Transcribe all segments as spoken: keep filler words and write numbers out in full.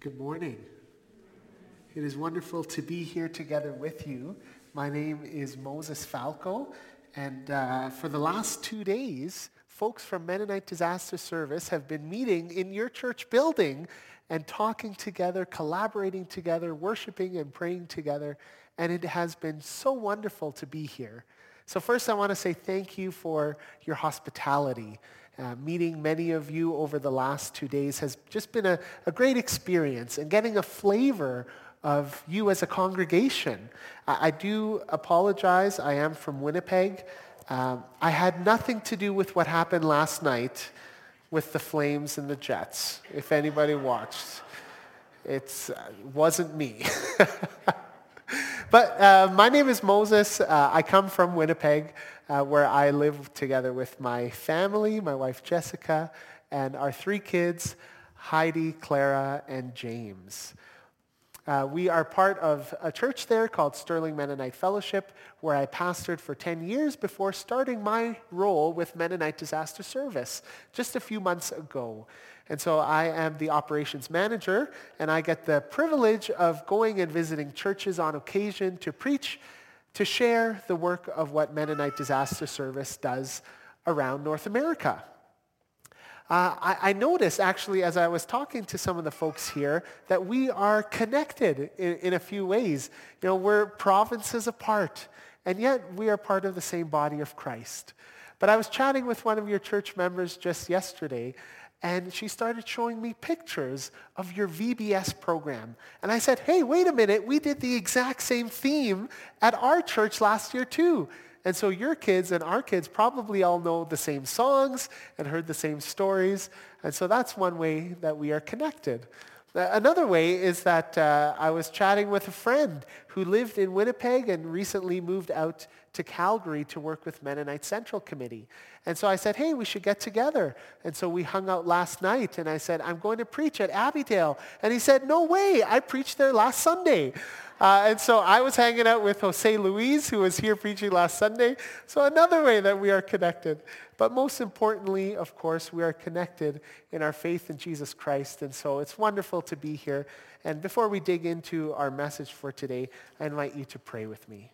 Good morning. It is wonderful to be here together with you. My name is Moses Falco, and uh, for the last two days, folks from Mennonite Disaster Service have been meeting in your church building and talking together, collaborating together, worshiping and praying together, and it has been so wonderful to be here. So first I want to say thank you for your hospitality. Uh, meeting many of you over the last two days has just been a, a great experience, and getting a flavor of you as a congregation. I, I do apologize. I am from Winnipeg. Um, I had nothing to do with what happened last night with the Flames and the Jets, if anybody watched. It uh, wasn't me. But uh, my name is Moses. Uh, I come from Winnipeg, uh, where I live together with my family, my wife Jessica, and our three kids, Heidi, Clara, and James. Uh, we are part of a church there called Sterling Mennonite Fellowship, where I pastored for ten years before starting my role with Mennonite Disaster Service just a few months ago. And so I am the operations manager, and I get the privilege of going and visiting churches on occasion to preach, to share the work of what Mennonite Disaster Service does around North America. Uh, I, I noticed, actually, as I was talking to some of the folks here, that we are connected in, in a few ways. You know, we're provinces apart, and yet we are part of the same body of Christ. But I was chatting with one of your church members just yesterday, and she started showing me pictures of your V B S program. And I said, hey, wait a minute, we did the exact same theme at our church last year too. And so your kids and our kids probably all know the same songs and heard the same stories. And so that's one way that we are connected. Another way is that uh, I was chatting with a friend who lived in Winnipeg and recently moved out to Calgary to work with Mennonite Central Committee. And so I said, hey, we should get together. And so we hung out last night, and I said, I'm going to preach at Abbeydale. And he said, no way, I preached there last Sunday. Uh, and so I was hanging out with Jose Luis, who was here preaching last Sunday. So another way that we are connected. But most importantly, of course, we are connected in our faith in Jesus Christ. And so it's wonderful to be here. And before we dig into our message for today, I invite you to pray with me.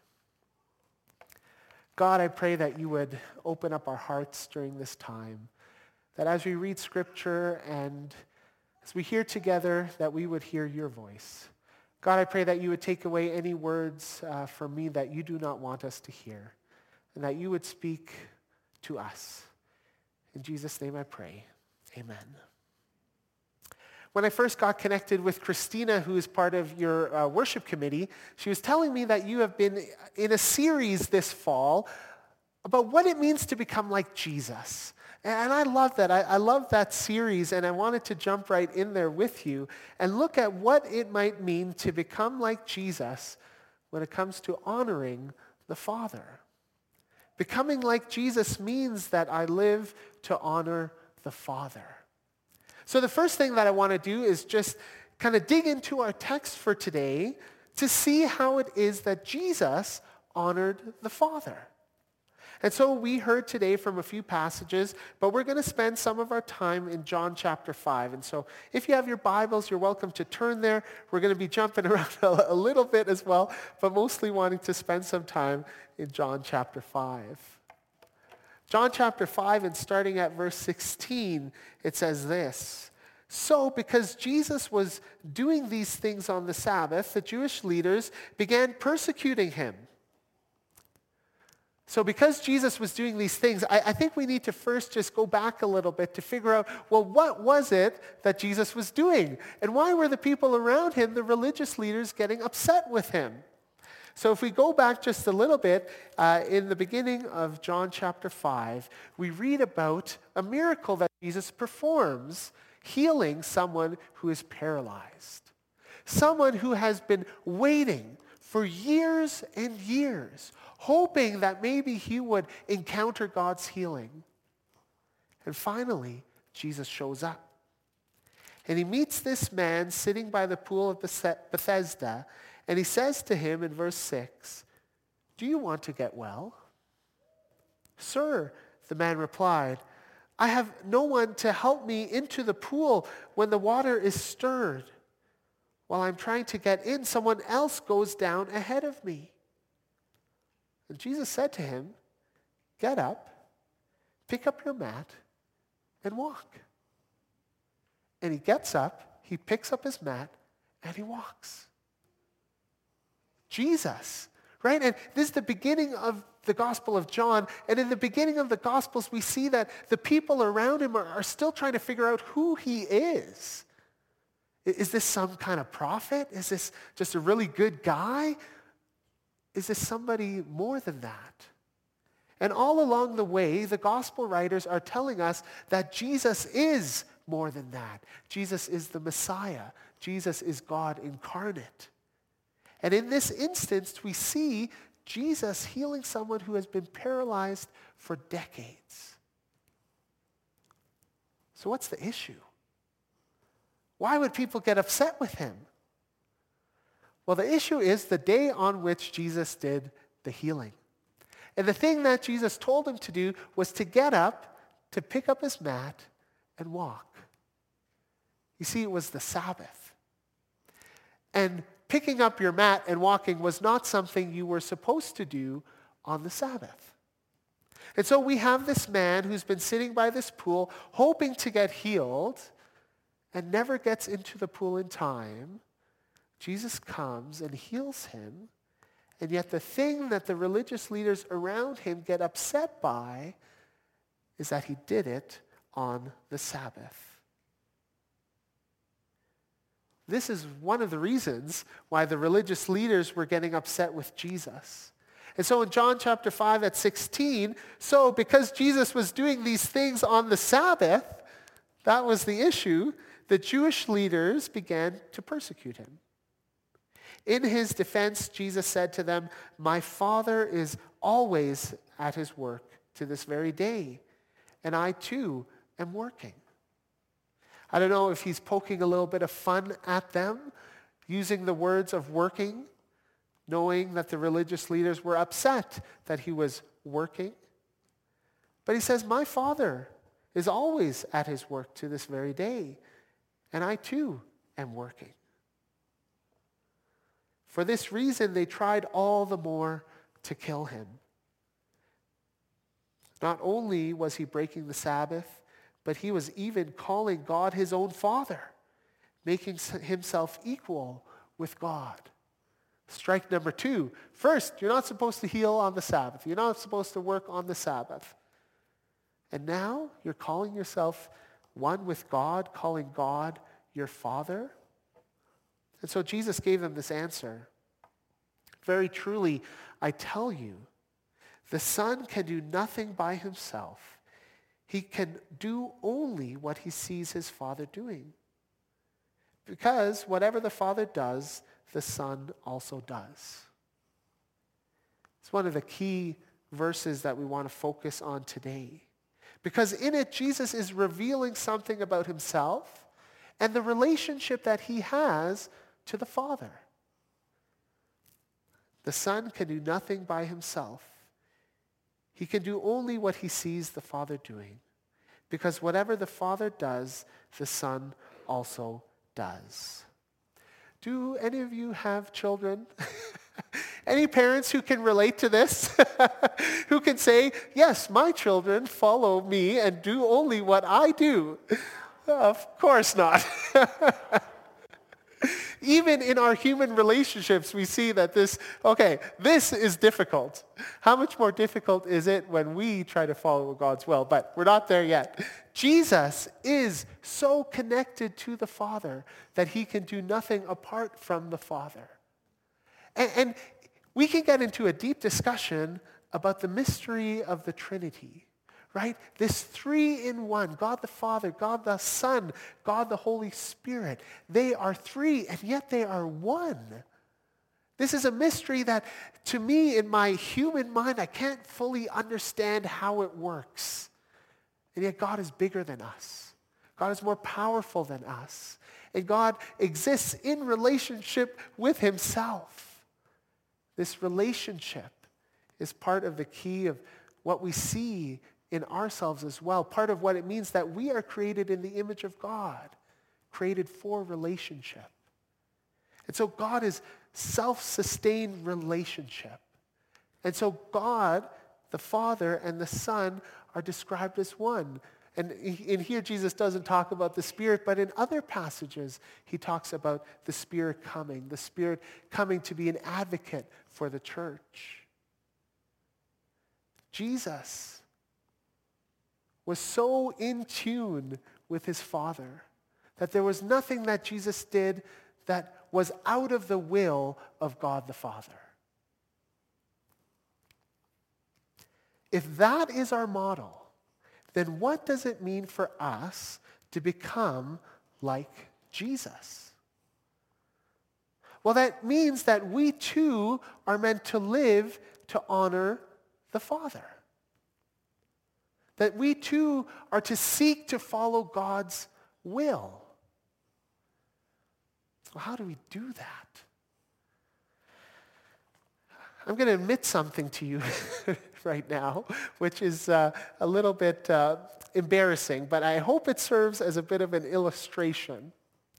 God, I pray that you would open up our hearts during this time, that as we read Scripture and as we hear together, that we would hear your voice. God, I pray that you would take away any words uh, from me that you do not want us to hear, and that you would speak to us. In Jesus' name I pray. Amen. When I first got connected with Christina, who is part of your uh, worship committee, she was telling me that you have been in a series this fall about what it means to become like Jesus. And I love that. I, I love that series, and I wanted to jump right in there with you and look at what it might mean to become like Jesus when it comes to honoring the Father. Becoming like Jesus means that I live to honor the Father. So the first thing that I want to do is just kind of dig into our text for today to see how it is that Jesus honored the Father. And so we heard today from a few passages, but we're going to spend some of our time in John chapter five. And so if you have your Bibles, you're welcome to turn there. We're going to be jumping around a little bit as well, but mostly wanting to spend some time in John chapter five. John chapter five, and starting at verse sixteen, it says this. So because Jesus was doing these things on the Sabbath, the Jewish leaders began persecuting him. So because Jesus was doing these things, I, I think we need to first just go back a little bit to figure out, well, what was it that Jesus was doing? And why were the people around him, the religious leaders, getting upset with him? So if we go back just a little bit, uh, in the beginning of John chapter five, we read about a miracle that Jesus performs, healing someone who is paralyzed. Someone who has been waiting for years and years, hoping that maybe he would encounter God's healing. And finally, Jesus shows up. And he meets this man sitting by the pool of Bethesda, and he says to him in verse six, do you want to get well? Sir, the man replied, I have no one to help me into the pool when the water is stirred. While I'm trying to get in, someone else goes down ahead of me. And Jesus said to him, get up, pick up your mat, and walk. And he gets up, he picks up his mat, and he walks. Jesus, right? And this is the beginning of the Gospel of John. And in the beginning of the Gospels, we see that the people around him are, are still trying to figure out who he is. Is this some kind of prophet? Is this just a really good guy? Is this somebody more than that? And all along the way, the gospel writers are telling us that Jesus is more than that. Jesus is the Messiah. Jesus is God incarnate. And in this instance, we see Jesus healing someone who has been paralyzed for decades. So what's the issue? Why would people get upset with him? Well, the issue is the day on which Jesus did the healing. And the thing that Jesus told him to do was to get up, to pick up his mat, and walk. You see, it was the Sabbath. And picking up your mat and walking was not something you were supposed to do on the Sabbath. And so we have this man who's been sitting by this pool, hoping to get healed, and never gets into the pool in time. Jesus comes and heals him, and yet the thing that the religious leaders around him get upset by is that he did it on the Sabbath. This is one of the reasons why the religious leaders were getting upset with Jesus. And so in John chapter five at sixteen, so because Jesus was doing these things on the Sabbath, that was the issue, the Jewish leaders began to persecute him. In his defense, Jesus said to them, my Father is always at his work to this very day, and I too am working. I don't know if he's poking a little bit of fun at them, using the words of working, knowing that the religious leaders were upset that he was working. But he says, my Father is always at his work to this very day, and I too am working. For this reason, they tried all the more to kill him. Not only was he breaking the Sabbath, but he was even calling God his own Father, making himself equal with God. Strike number two. First, you're not supposed to heal on the Sabbath. You're not supposed to work on the Sabbath. And now you're calling yourself one with God, calling God your Father. And so Jesus gave them this answer. Very truly, I tell you, the Son can do nothing by himself. He can do only what he sees his Father doing. Because whatever the Father does, the Son also does. It's one of the key verses that we want to focus on today. Because in it, Jesus is revealing something about himself and the relationship that he has to the Father. The Son can do nothing by himself. He can do only what he sees the Father doing. Because whatever the Father does, the Son also does. Do any of you have children? Any parents who can relate to this? Who can say, yes, my children follow me and do only what I do? Of course not. Even in our human relationships, we see that this, okay, this is difficult. How much more difficult is it when we try to follow God's will? But we're not there yet. Jesus is so connected to the Father that he can do nothing apart from the Father. And, and we can get into a deep discussion about the mystery of the Trinity. Right? This three in one, God the Father, God the Son, God the Holy Spirit. They are three, and yet they are one. This is a mystery that, to me, in my human mind, I can't fully understand how it works. And yet God is bigger than us. God is more powerful than us. And God exists in relationship with himself. This relationship is part of the key of what we see in ourselves as well. Part of what it means that we are created in the image of God, created for relationship. And so God is self-sustained relationship. And so God, the Father and the Son, are described as one. And in here, Jesus doesn't talk about the Spirit, but in other passages, he talks about the Spirit coming, the Spirit coming to be an advocate for the church. Jesus was so in tune with his Father that there was nothing that Jesus did that was out of the will of God the Father. If that is our model, then what does it mean for us to become like Jesus? Well, that means that we too are meant to live to honor the Father. That we too are to seek to follow God's will. Well, how do we do that? I'm going to admit something to you right now, which is uh, a little bit uh, embarrassing, but I hope it serves as a bit of an illustration.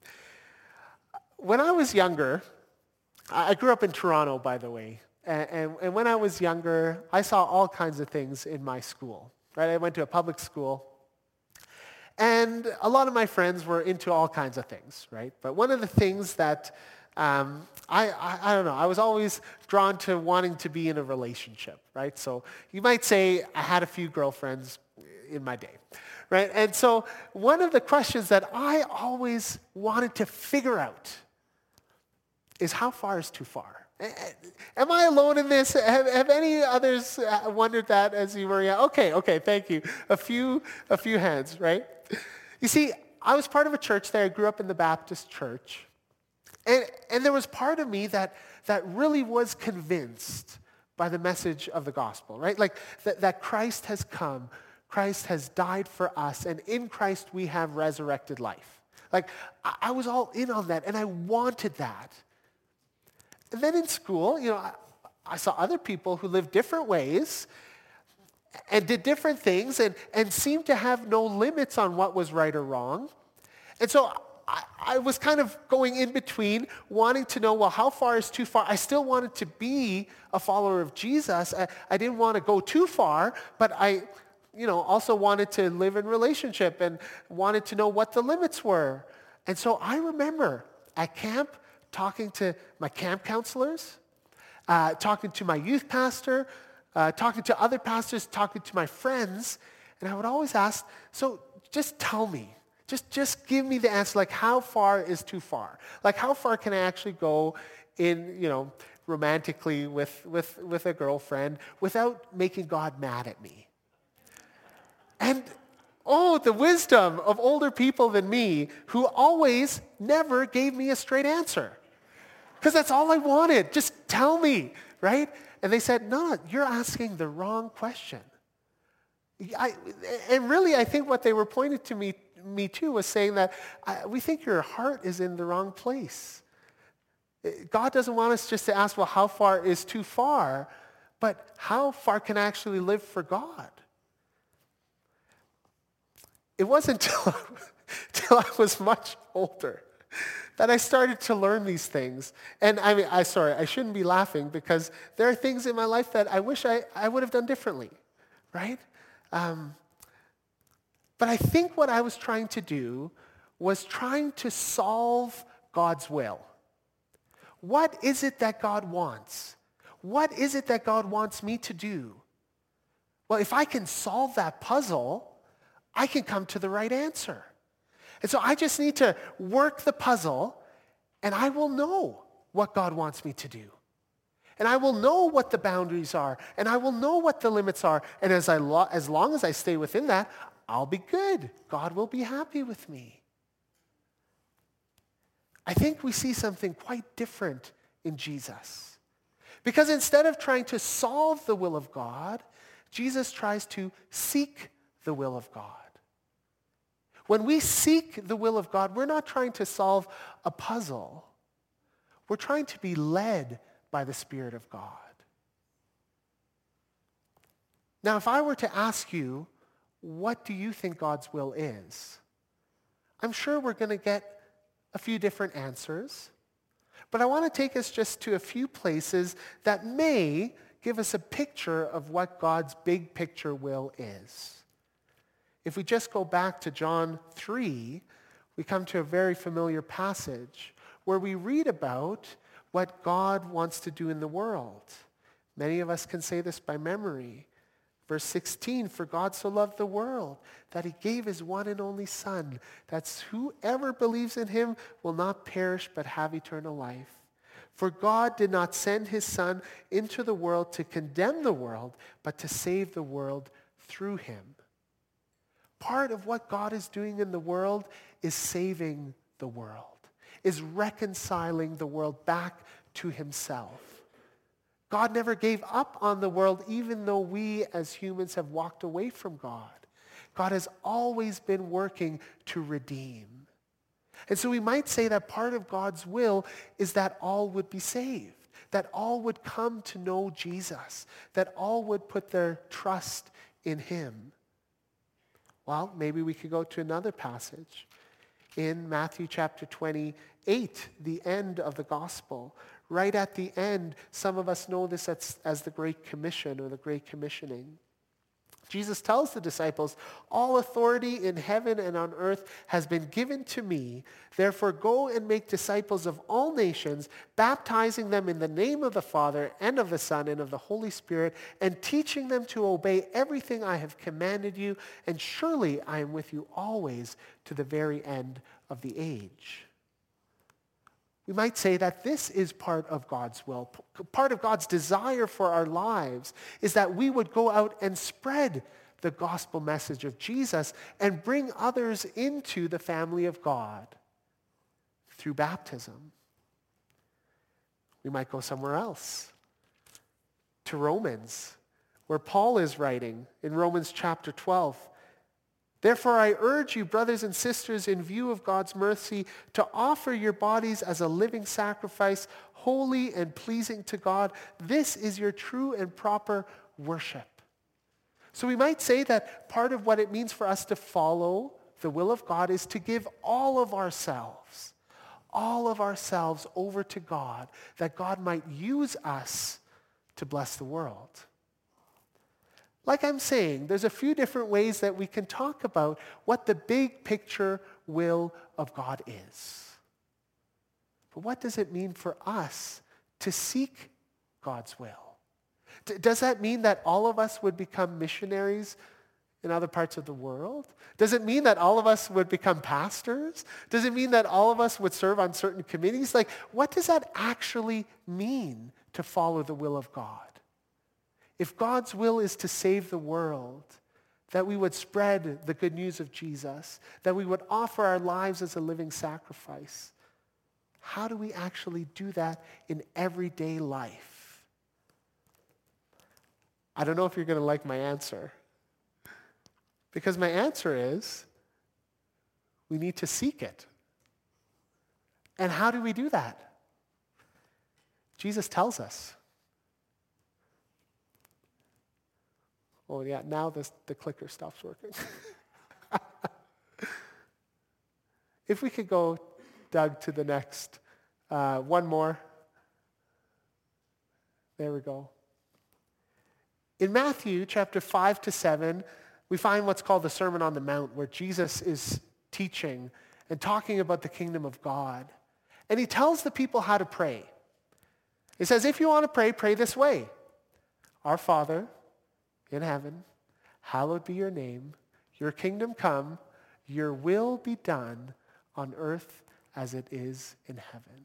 When I was younger, I grew up in Toronto, by the way, and, and, and when I was younger, I saw all kinds of things in my school. Right? I went to a public school, and a lot of my friends were into all kinds of things, right? But one of the things that um, I, I, I don't know, I was always drawn to wanting to be in a relationship, right? So you might say I had a few girlfriends in my day, right? And so one of the questions that I always wanted to figure out is how far is too far? Am I alone in this? Have, have any others wondered that as you were? Yeah. Okay, okay, thank you. A few, a few hands, right? You see, I was part of a church there. I grew up in the Baptist church. And, and there was part of me that, that really was convinced by the message of the gospel, right? Like that, that Christ has come, Christ has died for us, and in Christ we have resurrected life. Like I, I was all in on that, and I wanted that. And then in school, you know, I, I saw other people who lived different ways and did different things and, and seemed to have no limits on what was right or wrong. And so I, I was kind of going in between, wanting to know, well, how far is too far? I still wanted to be a follower of Jesus. I, I didn't want to go too far, but I, you know, also wanted to live in relationship and wanted to know what the limits were. And so I remember at camp, talking to my camp counselors, uh, talking to my youth pastor, uh, talking to other pastors, talking to my friends, and I would always ask, so just tell me, just, just give me the answer, like how far is too far? Like how far can I actually go in, you know, romantically with, with, with a girlfriend without making God mad at me? And oh, the wisdom of older people than me who always never gave me a straight answer. Because that's all I wanted. Just tell me, right? And they said, no, you're asking the wrong question. I, and really, I think what they were pointing to me, me to was saying that I, we think your heart is in the wrong place. God doesn't want us just to ask, well, how far is too far? But how far can I actually live for God? It wasn't until, until I was much older that I started to learn these things. And I mean, I sorry, I shouldn't be laughing because there are things in my life that I wish I, I would have done differently, right? Um, but I think what I was trying to do was trying to solve God's will. What is it that God wants? What is it that God wants me to do? Well, if I can solve that puzzle, I can come to the right answer. And so I just need to work the puzzle, and I will know what God wants me to do. And I will know what the boundaries are, and I will know what the limits are. And as, I lo- as long as I stay within that, I'll be good. God will be happy with me. I think we see something quite different in Jesus. Because instead of trying to solve the will of God, Jesus tries to seek the will of God. When we seek the will of God, we're not trying to solve a puzzle. We're trying to be led by the Spirit of God. Now, if I were to ask you, what do you think God's will is? I'm sure we're going to get a few different answers. But I want to take us just to a few places that may give us a picture of what God's big picture will is. If we just go back to John three, we come to a very familiar passage where we read about what God wants to do in the world. Many of us can say this by memory. Verse sixteen, for God so loved the world that he gave his one and only Son, that whoever believes in him will not perish but have eternal life. For God did not send his Son into the world to condemn the world, but to save the world through him. Part of what God is doing in the world is saving the world, is reconciling the world back to himself. God never gave up on the world, even though we as humans have walked away from God. God has always been working to redeem. And so we might say that part of God's will is that all would be saved, that all would come to know Jesus, that all would put their trust in him. Well, maybe we could go to another passage. In Matthew chapter twenty-eight, the end of the gospel, right at the end, some of us know this as, as the Great Commission or the Great Commissioning. Jesus tells the disciples, all authority in heaven and on earth has been given to me. Therefore, go and make disciples of all nations, baptizing them in the name of the Father and of the Son and of the Holy Spirit, and teaching them to obey everything I have commanded you. And surely I am with you always to the very end of the age. We might say that this is part of God's will. Part of God's desire for our lives is that we would go out and spread the gospel message of Jesus and bring others into the family of God through baptism. We might go somewhere else, to Romans, where Paul is writing in Romans chapter twelve. Therefore, I urge you, brothers and sisters, in view of God's mercy, to offer your bodies as a living sacrifice, holy and pleasing to God. This is your true and proper worship. So we might say that part of what it means for us to follow the will of God is to give all of ourselves, all of ourselves over to God, that God might use us to bless the world. Like I'm saying, there's a few different ways that we can talk about what the big picture will of God is. But what does it mean for us to seek God's will? D- does that mean that all of us would become missionaries in other parts of the world? Does it mean that all of us would become pastors? Does it mean that all of us would serve on certain committees? Like, what does that actually mean to follow the will of God? If God's will is to save the world, that we would spread the good news of Jesus, that we would offer our lives as a living sacrifice, how do we actually do that in everyday life? I don't know if you're going to like my answer, because my answer is we need to seek it. And how do we do that? Jesus tells us. Oh, yeah, now this, the clicker stops working. If we could go, Doug, to the next. Uh, one more. There we go. In Matthew chapter five to seven, we find what's called the Sermon on the Mount, where Jesus is teaching and talking about the kingdom of God. And he tells the people how to pray. He says, if you want to pray, pray this way. Our Father in heaven, hallowed be your name. Your kingdom come. Your will be done on earth as it is in heaven.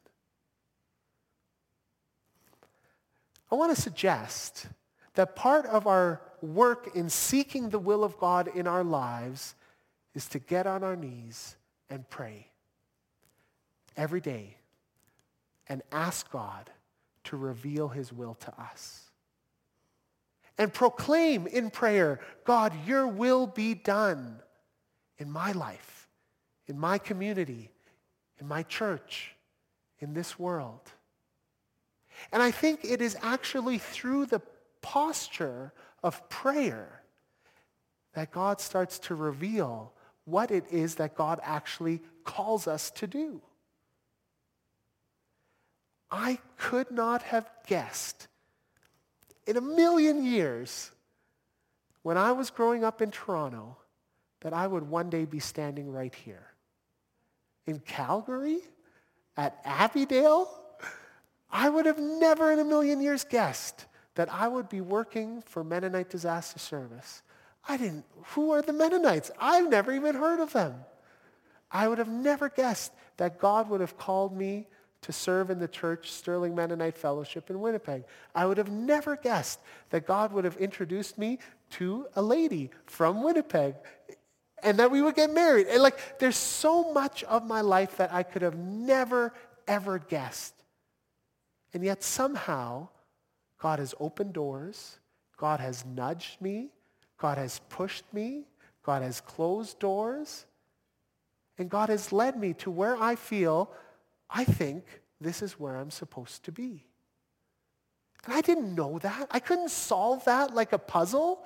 I want to suggest that part of our work in seeking the will of God in our lives is to get on our knees and pray every day and ask God to reveal his will to us. And proclaim in prayer, God, your will be done in my life, in my community, in my church, in this world. And I think it is actually through the posture of prayer that God starts to reveal what it is that God actually calls us to do. I could not have guessed in a million years when I was growing up in Toronto that I would one day be standing right here. In Calgary? At Abbeydale? I would have never in a million years guessed that I would be working for Mennonite Disaster Service. I didn't, who are the Mennonites? I've never even heard of them. I would have never guessed that God would have called me to serve in the church, Sterling Mennonite Fellowship in Winnipeg. I would have never guessed that God would have introduced me to a lady from Winnipeg and that we would get married. And like, there's so much of my life that I could have never, ever guessed. And yet somehow, God has opened doors. God has nudged me. God has pushed me. God has closed doors. And God has led me to where I feel, I think this is where I'm supposed to be. And I didn't know that. I couldn't solve that like a puzzle.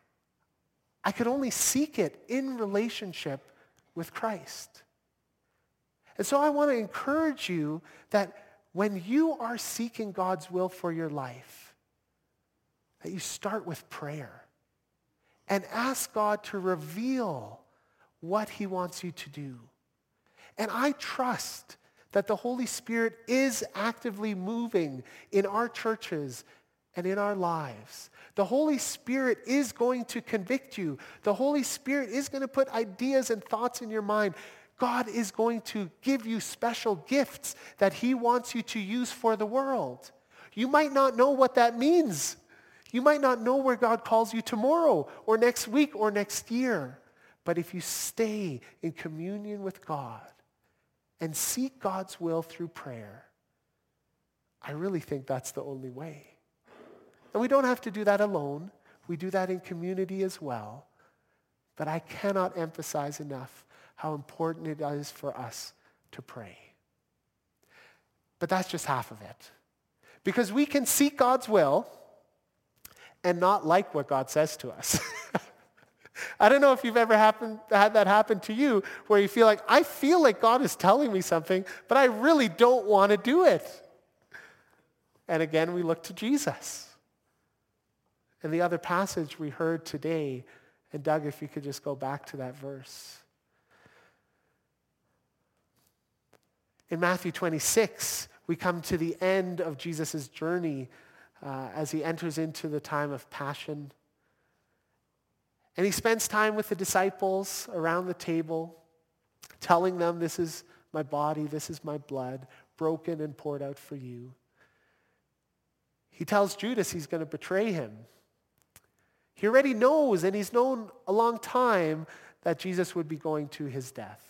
I could only seek it in relationship with Christ. And so I want to encourage you that when you are seeking God's will for your life, that you start with prayer and ask God to reveal what he wants you to do. And I trust that the Holy Spirit is actively moving in our churches and in our lives. The Holy Spirit is going to convict you. The Holy Spirit is going to put ideas and thoughts in your mind. God is going to give you special gifts that he wants you to use for the world. You might not know what that means. You might not know where God calls you tomorrow or next week or next year. But if you stay in communion with God and seek God's will through prayer, I really think that's the only way. And we don't have to do that alone. We do that in community as well. But I cannot emphasize enough how important it is for us to pray. But that's just half of it. Because we can seek God's will and not like what God says to us. I don't know if you've ever happened, had that happen to you, where you feel like, I feel like God is telling me something, but I really don't want to do it. And again, we look to Jesus. And the other passage we heard today, and Doug, if you could just go back to that verse. In Matthew twenty-six, we come to the end of Jesus' journey uh, as he enters into the time of passion. And he spends time with the disciples around the table, telling them, this is my body, this is my blood, broken and poured out for you. He tells Judas he's going to betray him. He already knows, and he's known a long time, that Jesus would be going to his death.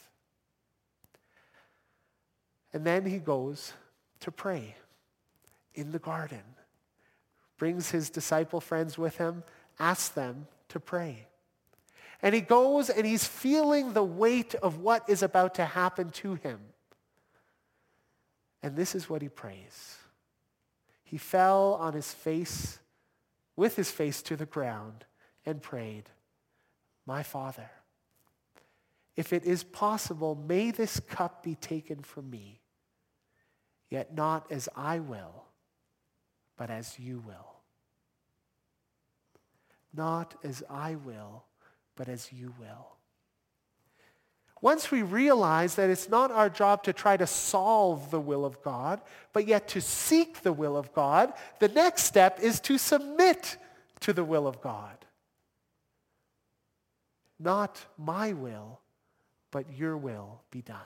And then he goes to pray in the garden, brings his disciple friends with him, asks them to pray. And he goes and he's feeling the weight of what is about to happen to him. And this is what he prays. He fell on his face, with his face to the ground, and prayed, my Father, if it is possible, may this cup be taken from me, yet not as I will, but as you will. Not as I will, but as you will. Once we realize that it's not our job to try to solve the will of God, but yet to seek the will of God, the next step is to submit to the will of God. Not my will, but your will be done.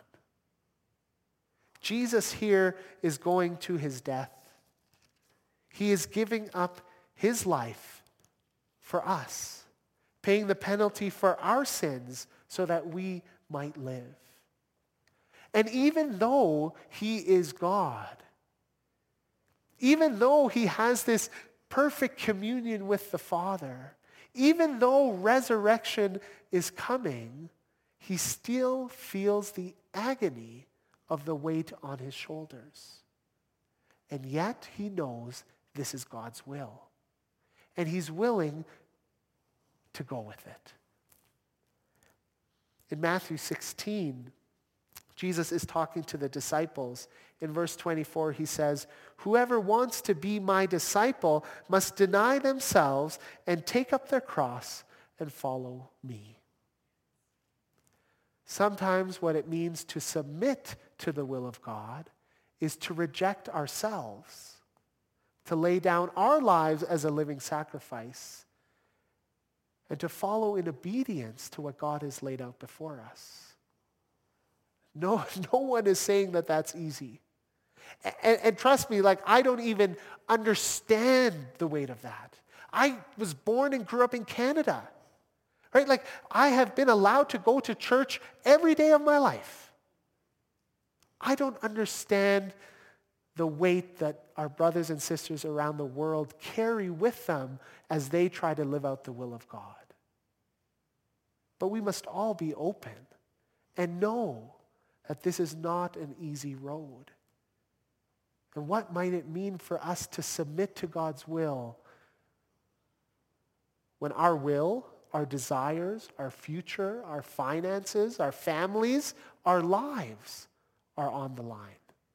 Jesus here is going to his death. He is giving up his life for us, paying the penalty for our sins so that we might live. And even though he is God, even though he has this perfect communion with the Father, even though resurrection is coming, he still feels the agony of the weight on his shoulders. And yet he knows this is God's will. And he's willing to go with it. In Matthew sixteen, Jesus is talking to the disciples. In verse twenty-four, he says, "Whoever wants to be my disciple must deny themselves and take up their cross and follow me." Sometimes what it means to submit to the will of God is to reject ourselves, to lay down our lives as a living sacrifice, and to follow in obedience to what God has laid out before us. No, no one is saying that that's easy. And, and trust me, like I don't even understand the weight of that. I was born and grew up in Canada. Right? Like I have been allowed to go to church every day of my life. I don't understand the weight that our brothers and sisters around the world carry with them as they try to live out the will of God. But we must all be open and know that this is not an easy road. And what might it mean for us to submit to God's will when our will, our desires, our future, our finances, our families, our lives are on the line?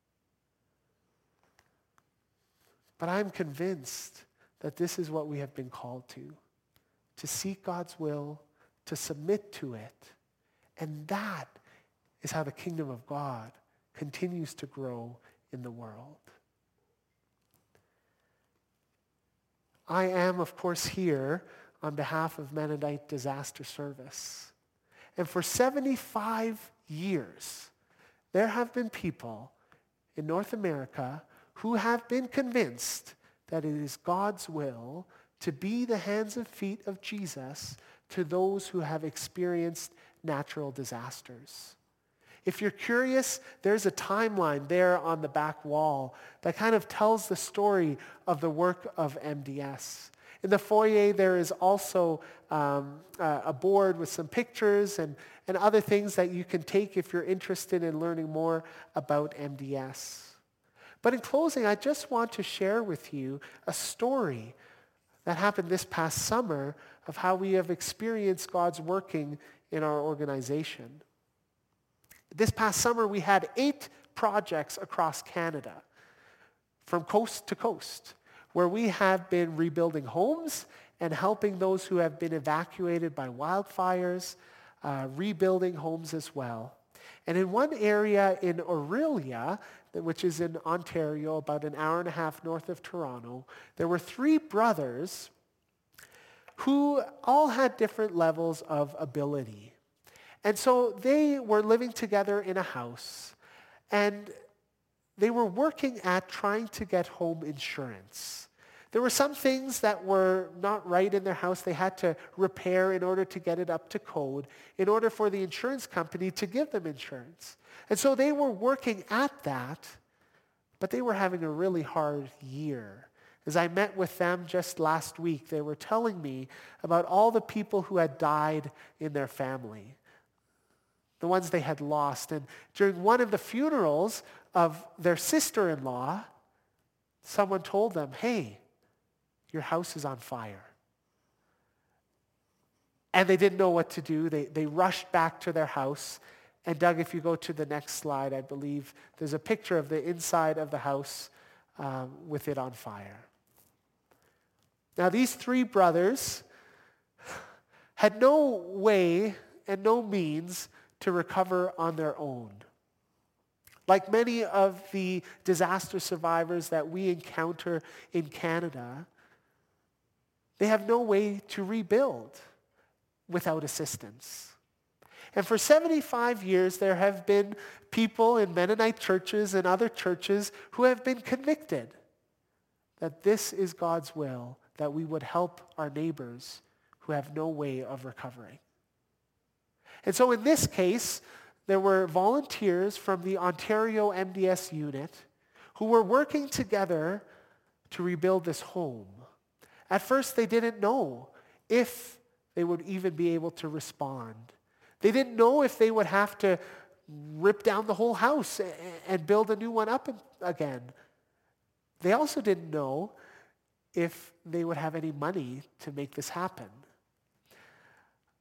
But I'm convinced that this is what we have been called to, to seek God's will, to submit to it. And that is how the kingdom of God continues to grow in the world. I am, of course, here on behalf of Mennonite Disaster Service. And for seventy-five years, there have been people in North America who have been convinced that it is God's will to be the hands and feet of Jesus to those who have experienced natural disasters. If you're curious, there's a timeline there on the back wall that kind of tells the story of the work of M D S. In the foyer, there is also um, uh, a board with some pictures and, and other things that you can take if you're interested in learning more about M D S. But in closing, I just want to share with you a story that happened this past summer of how we have experienced God's working in our organization. This past summer, we had eight projects across Canada, from coast to coast, where we have been rebuilding homes and helping those who have been evacuated by wildfires, uh, rebuilding homes as well. And in one area in Orillia, which is in Ontario, about an hour and a half north of Toronto, there were three brothers who all had different levels of ability. And so they were living together in a house, and they were working at trying to get home insurance. There were some things that were not right in their house they had to repair in order to get it up to code, in order for the insurance company to give them insurance. And so they were working at that, but they were having a really hard year. As I met with them just last week, they were telling me about all the people who had died in their family, the ones they had lost. And during one of the funerals of their sister-in-law, someone told them, "Hey, your house is on fire." And they didn't know what to do. They, they rushed back to their house. And Doug, if you go to the next slide, I believe there's a picture of the inside of the house um, with it on fire. Now, these three brothers had no way and no means to recover on their own. Like many of the disaster survivors that we encounter in Canada, they have no way to rebuild without assistance. And for seventy-five years, there have been people in Mennonite churches and other churches who have been convicted that this is God's will, that we would help our neighbors who have no way of recovering. And so in this case, there were volunteers from the Ontario M D S unit who were working together to rebuild this home. At first, they didn't know if they would even be able to respond. They didn't know if they would have to rip down the whole house and build a new one up again. They also didn't know if they would have any money to make this happen.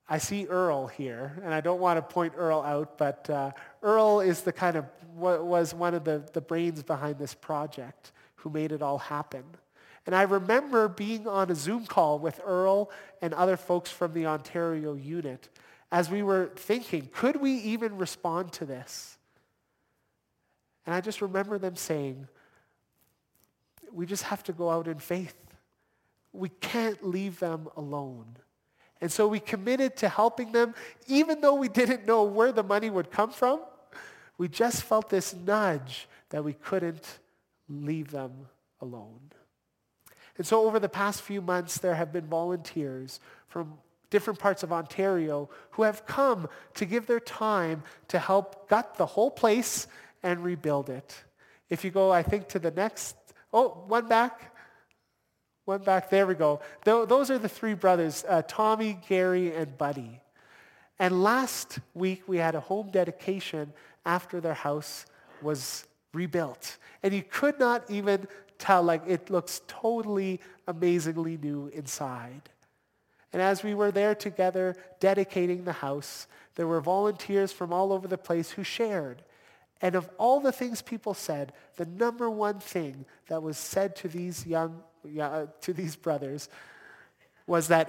I see Earl here, and I don't want to point Earl out, but uh, Earl is the kind of, was one of the, the brains behind this project who made it all happen. And I remember being on a Zoom call with Earl and other folks from the Ontario unit as we were thinking, could we even respond to this? And I just remember them saying, we just have to go out in faith. We can't leave them alone. And so we committed to helping them, even though we didn't know where the money would come from. We just felt this nudge that we couldn't leave them alone. And so over the past few months, there have been volunteers from different parts of Ontario who have come to give their time to help gut the whole place and rebuild it. If you go, I think, to the next, oh, one back. One back, there we go. Those are the three brothers, uh, Tommy, Gary, and Buddy. And last week we had a home dedication after their house was rebuilt. And you could not even tell, like it looks totally amazingly new inside. And as we were there together dedicating the house, there were volunteers from all over the place who shared. And of all the things people said, the number one thing that was said to these young Yeah, to these brothers was that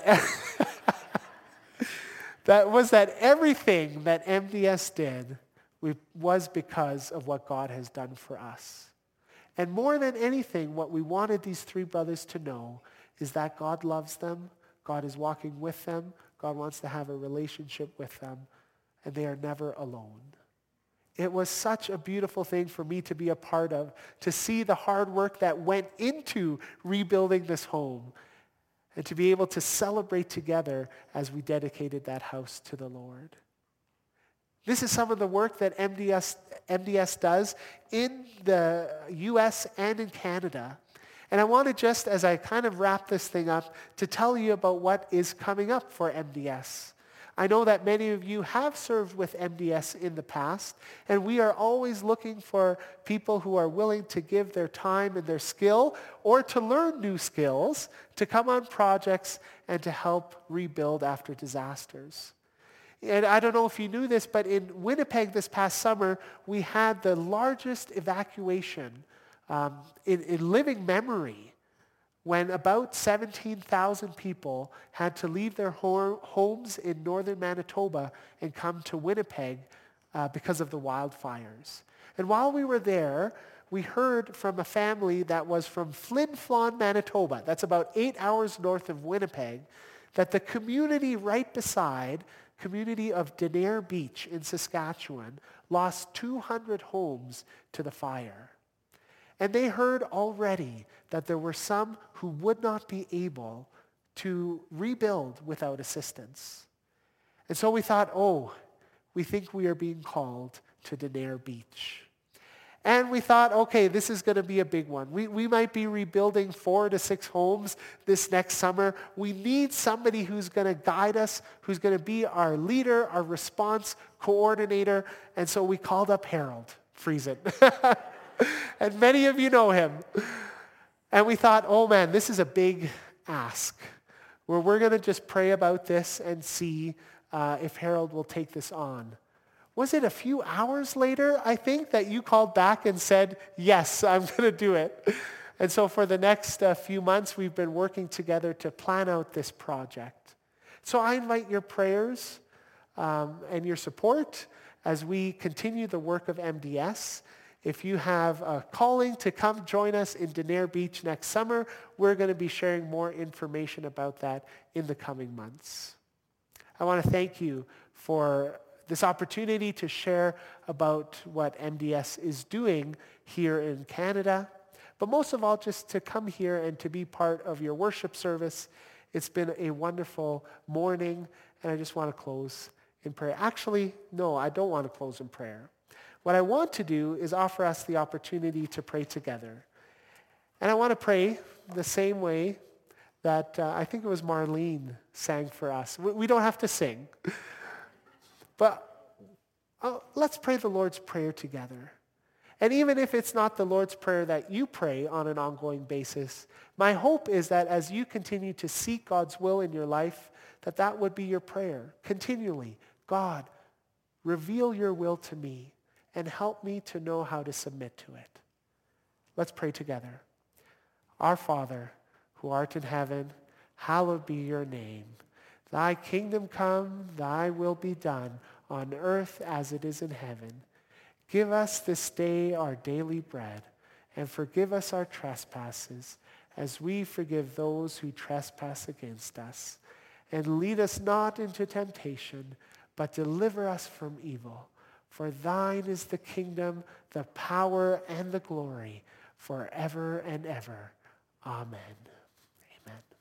that was that everything that M D S did we, was because of what God has done for us. And more than anything, what we wanted these three brothers to know is that God loves them, God is walking with them, God wants to have a relationship with them, and they are never alone. It was such a beautiful thing for me to be a part of, to see the hard work that went into rebuilding this home, and to be able to celebrate together as we dedicated that house to the Lord. This is some of the work that M D S, M D S does in the U S and in Canada. And I want to just, as I kind of wrap this thing up, to tell you about what is coming up for M D S. I know that many of you have served with M D S in the past, and we are always looking for people who are willing to give their time and their skill or to learn new skills to come on projects and to help rebuild after disasters. And I don't know if you knew this, but in Winnipeg this past summer, we had the largest evacuation um, in, in living memory, when about seventeen thousand people had to leave their ho- homes in northern Manitoba and come to Winnipeg uh, because of the wildfires. And while we were there, we heard from a family that was from Flin Flon, Manitoba, that's about eight hours north of Winnipeg, that the community right beside, community of Denair Beach in Saskatchewan, lost two hundred homes to the fire. And they heard already that there were some who would not be able to rebuild without assistance. And so we thought, oh, we think we are being called to Denair Beach. And we thought, okay, this is going to be a big one. We, we might be rebuilding four to six homes this next summer. We need somebody who's going to guide us, who's going to be our leader, our response coordinator. And so we called up Harold Friesen. And many of you know him. And we thought, oh man, this is a big ask, where we're going to just pray about this and see uh, if Harold will take this on. Was it a few hours later, I think, that you called back and said, yes, I'm going to do it. And so for the next uh, few months, we've been working together to plan out this project. So I invite your prayers um, and your support as we continue the work of M D S. If you have a calling to come join us in Denair Beach next summer, we're going to be sharing more information about that in the coming months. I want to thank you for this opportunity to share about what M D S is doing here in Canada, but most of all, just to come here and to be part of your worship service. It's been a wonderful morning, and I just want to close in prayer. Actually, no, I don't want to close in prayer. What I want to do is offer us the opportunity to pray together. And I want to pray the same way that uh, I think it was Marlene sang for us. We, we don't have to sing. But uh, let's pray the Lord's Prayer together. And even if it's not the Lord's Prayer that you pray on an ongoing basis, my hope is that as you continue to seek God's will in your life, that that would be your prayer continually. God, reveal your will to me and help me to know how to submit to it. Let's pray together. Our Father, who art in heaven, hallowed be your name. Thy kingdom come, thy will be done on earth as it is in heaven. Give us this day our daily bread, and forgive us our trespasses, as we forgive those who trespass against us. And lead us not into temptation, but deliver us from evil. For thine is the kingdom, the power, and the glory, forever and ever. Amen. Amen.